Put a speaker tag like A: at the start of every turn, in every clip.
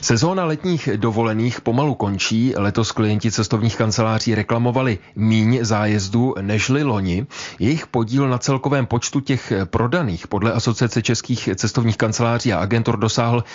A: Sezóna letních dovolených pomalu končí. Letos klienti cestovních kanceláří reklamovali míň zájezdů nežli loni. Jejich podíl na celkovém počtu těch prodaných podle Asociace českých cestovních kanceláří a agentur dosáhl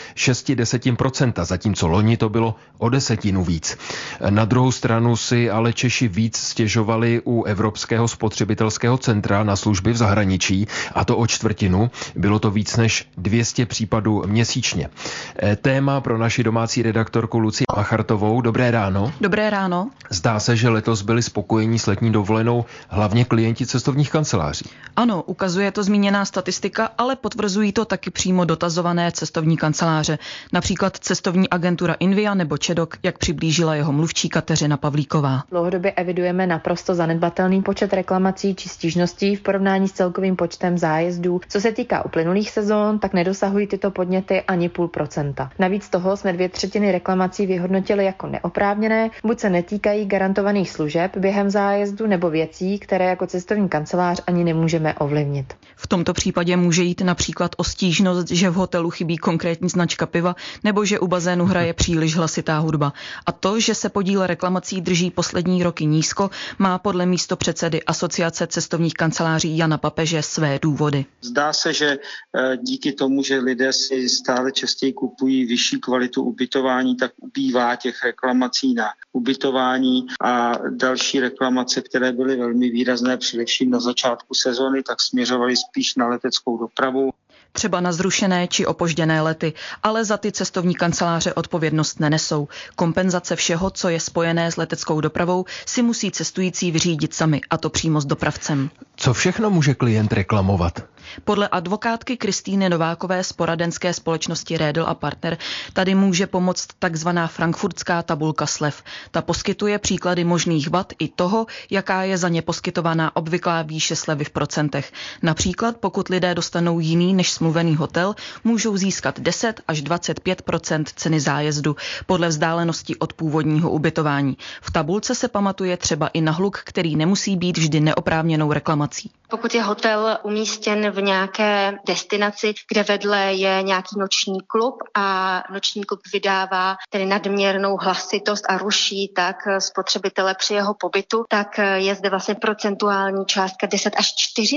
A: 0,6%, zatímco loni to bylo o 10 víc. Na druhou stranu si ale Češi víc stěžovali u Evropského spotřebitelského centra na služby v zahraničí, a to o 1/4. Bylo to víc než 200 případů měsíčně. Téma pro naši domácí redaktorku Lucii Machartovou. Dobré ráno.
B: Dobré ráno.
A: Zdá se, že letos byli spokojení s letní dovolenou hlavně klienti cestovních kanceláří.
B: Ano, ukazuje to zmíněná statistika, ale potvrzují to taky přímo dotazované cestovní kanceláře. Například cestovní agentura Invia nebo Čedok, jak přiblížila jeho mluvčí Kateřina Pavlíková.
C: Dlouhodobě evidujeme naprosto zanedbatelný počet reklamací či stížností v porovnání s celkovým počtem zájezdů. Co se týká uplynulých sezón, tak nedosahují tyto podněty ani 0,5%. Navíc toho jsme 2/3 reklamací vyhodnotili jako neoprávněné, buď se netýkají garantovaných služeb během zájezdu nebo věcí, které jako cestovní kancelář ani nemůžeme ovlivnit.
B: V tomto případě může jít například o stížnost, že v hotelu chybí konkrétní značka piva nebo že u bazénu hraje příliš hlasitá hudba. A to, že se podíl reklamací drží poslední roky nízko, má podle místopředsedy Asociace cestovních kanceláří Jana Papeže své důvody.
D: Zdá se, že díky tomu, že lidé si stále častěji kupují vyšší kvalitu ubytování, tak ubývá těch reklamací na ubytování a další reklamace, které byly velmi výrazné především na začátku sezony, tak směřovaly spíš na leteckou dopravu.
B: Třeba na zrušené či opožděné lety, ale za ty cestovní kanceláře odpovědnost nenesou. Kompenzace všeho, co je spojené s leteckou dopravou, si musí cestující vyřídit sami, a to přímo s dopravcem.
A: Co všechno může klient reklamovat?
B: Podle advokátky Kristýny Novákové z poradenské společnosti Redl a Partner tady může pomoct takzvaná frankfurtská tabulka slev. Ta poskytuje příklady možných vad i toho, jaká je za ně poskytovaná obvyklá výše slevy v procentech. Například pokud lidé dostanou jiný než smluvený hotel, můžou získat 10 až 25% ceny zájezdu podle vzdálenosti od původního ubytování. V tabulce se pamatuje třeba i na hluk, který nemusí být vždy neoprávněnou reklamací.
E: Pokud je hotel umístěn v nějaké destinaci, kde vedle je nějaký noční klub a noční klub vydává tedy nadměrnou hlasitost a ruší tak spotřebitele při jeho pobytu, tak je zde vlastně procentuální částka 10 až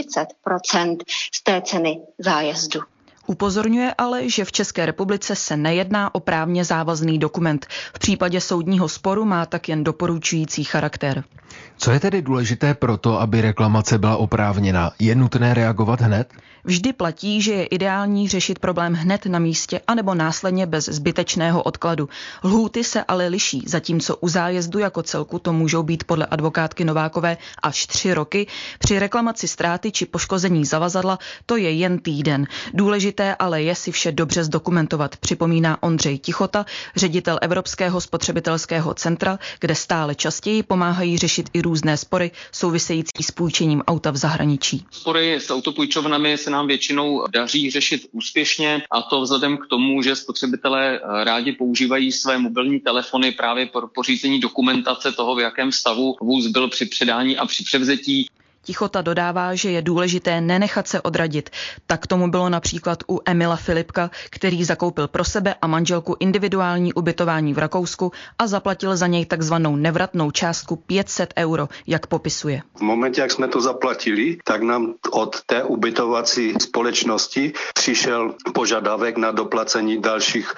E: 40% z té ceny zájezdu.
B: Upozorňuje ale, že v České republice se nejedná o právně závazný dokument. V případě soudního sporu má tak jen doporučující charakter.
A: Co je tedy důležité pro to, aby reklamace byla oprávněná? Je nutné reagovat hned?
B: Vždy platí, že je ideální řešit problém hned na místě anebo následně bez zbytečného odkladu. Lhůty se ale liší, zatímco u zájezdu jako celku to můžou být podle advokátky Novákové až 3 roky. Při reklamaci ztráty či poškození zavazadla to je jen týden. Důležité ale je si vše dobře zdokumentovat, připomíná Ondřej Tichota, ředitel Evropského spotřebitelského centra, kde stále častěji pomáhají řešit i různé spory související s půjčením auta v zahraničí.
F: Spory s autopůjčovnami se nám většinou daří řešit úspěšně, a to vzhledem k tomu, že spotřebitelé rádi používají své mobilní telefony právě pro pořízení dokumentace toho, v jakém stavu vůz byl při předání a při převzetí.
B: Tichota dodává, že je důležité nenechat se odradit. Tak tomu bylo například u Emila Filipka, který zakoupil pro sebe a manželku individuální ubytování v Rakousku a zaplatil za něj takzvanou nevratnou částku 500 €, jak popisuje.
G: V momentě, jak jsme to zaplatili, tak nám od té ubytovací společnosti přišel požadavek na doplacení dalších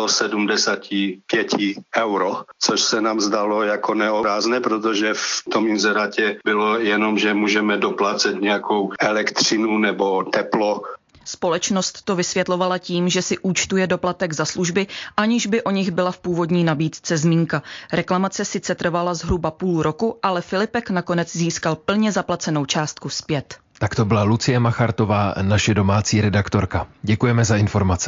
G: 175 €, což se nám zdalo jako neoprávněné, protože v tom inzerátě bylo jenom, že můžeme doplácet nějakou elektřinu nebo teplo.
B: Společnost to vysvětlovala tím, že si účtuje doplatek za služby, aniž by o nich byla v původní nabídce zmínka. Reklamace sice trvala zhruba půl roku, ale Filipek nakonec získal plně zaplacenou částku zpět.
A: Tak to byla Lucie Machartová, naše domácí redaktorka. Děkujeme za informace.